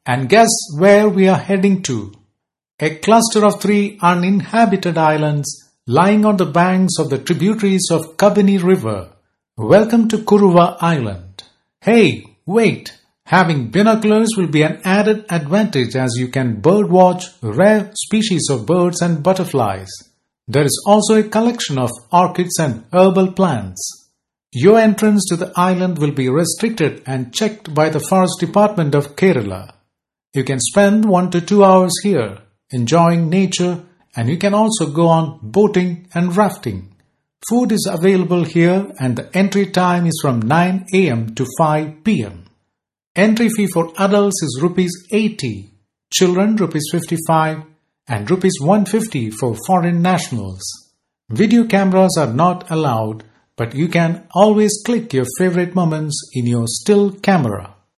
And guess where we are heading to? A cluster of 3 uninhabited islands lying on the banks of the tributaries of Kabini River. Welcome to Kuruva Island. Hey, wait! Having binoculars will be an added advantage as you can birdwatch rare species of birds and butterflies. There is also a collection of orchids and herbal plants. Your entrance to the island will be restricted and checked by the Forest Department of Kerala. You can spend 1 to 2 hours here, enjoying nature, and you can also go on boating and rafting. Food is available here and the entry time is from 9 a.m. to 5 p.m. Entry fee for adults is Rs 80, children Rs 55 and Rs 150 for foreign nationals. Video cameras are not allowed, but you can always click your favorite moments in your still camera.